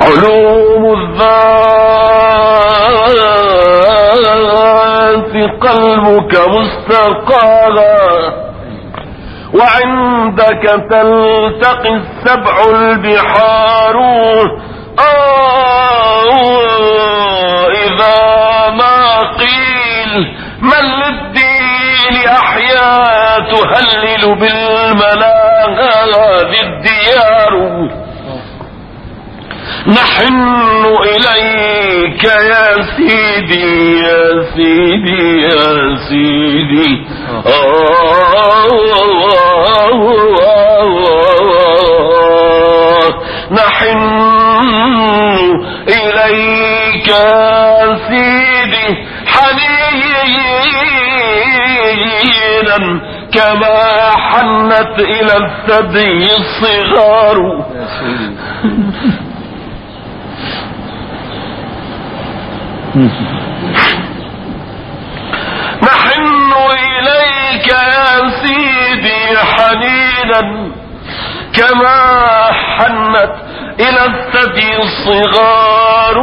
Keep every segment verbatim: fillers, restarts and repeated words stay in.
علوم الذات قلبك مستقالا، وعندك تلتقي السبع البحار. آه إذا ما قيل من للدين أحيا تهلل بالملاذ الديار. نحن إليك يا سيدي يا سيدي يا سيدي. نحن إليك يا سيدي حنينا كما حنت إلى الثدي الصغار. نحن إليك يا سيدي حنينا كما حنت إلى الثدي الصغار.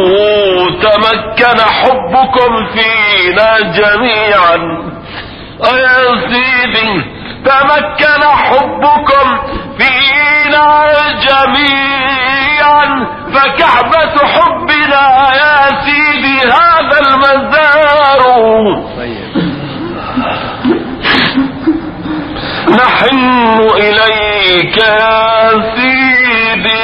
تمكن حبكم فينا جميعا يا سيدي، تمكن حبكم فينا جميعا، فكعبة حبنا يا سيدي هذا المزار. نحن إليك يا سيدي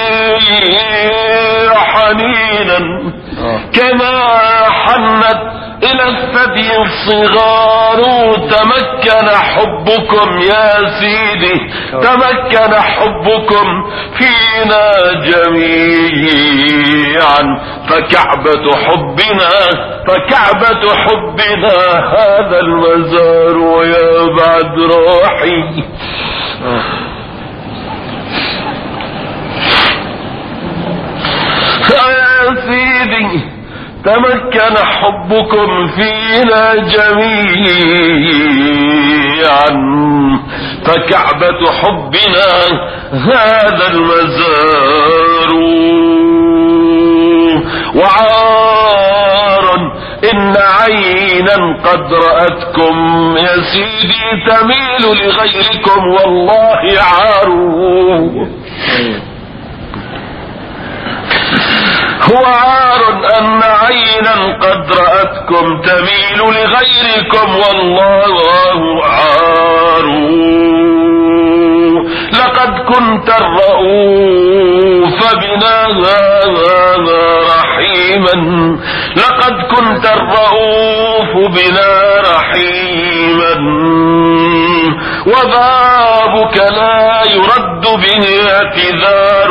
حنينا كما حنت إلى الثدي الصغار. تمكن حبكم يا سيدي، تمكن حبكم فينا جميعا، فكعبة حبنا فكعبة حبنا هذا المزار. يا بعد روحي يا سيدي، تمكن حبكم فينا جميعا، فكعبة حبنا هذا المزار. وعار إن عينا قد رأتكم يا سيدي تميل لغيركم والله عار. هو عار أن عينا قد رأتكم تميل لغيركم والله عار. لقد كنت الرؤوف بنا رحيما، لقد كنت الرؤوف بنا رحيما، وبابك لا يرد به اعتذار.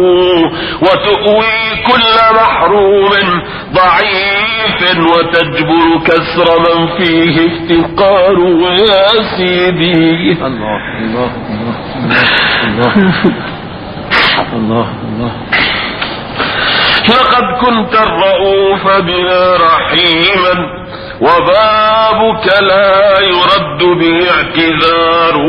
وتؤوي كل محروم ضعيف وتجبر كسر من فيه افتقار. يا سيدي الله الله الله الله الله. لقد كنت الرؤوف بنا رحيما، وبابك لا يرد باعتذار.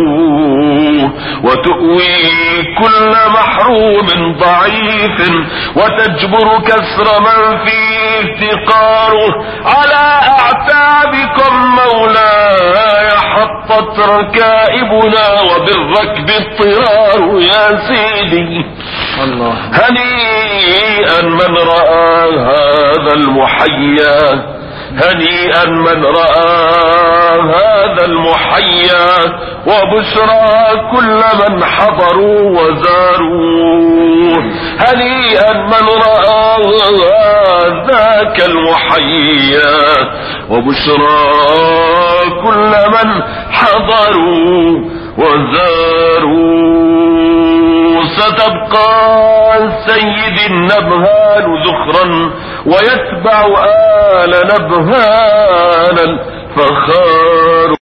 وتؤوي كل محروم ضعيف وتجبر كسر من فيه افتقاره. على اعتابكم مولاي حطت ركائبنا وبالركب اضطرار. يا سيدي الله. هنيئا من رأى هذا المحيا، هنيئا من رأى هذا المحيا، وبشرى كل من حضروا وزاروا. هنيئا من رأى ذاك المحيا، وبشرى كل من حضروا وزاروا. ستبقى سيد النبهان ذخرا، ويتبع آل نبهان الفخار.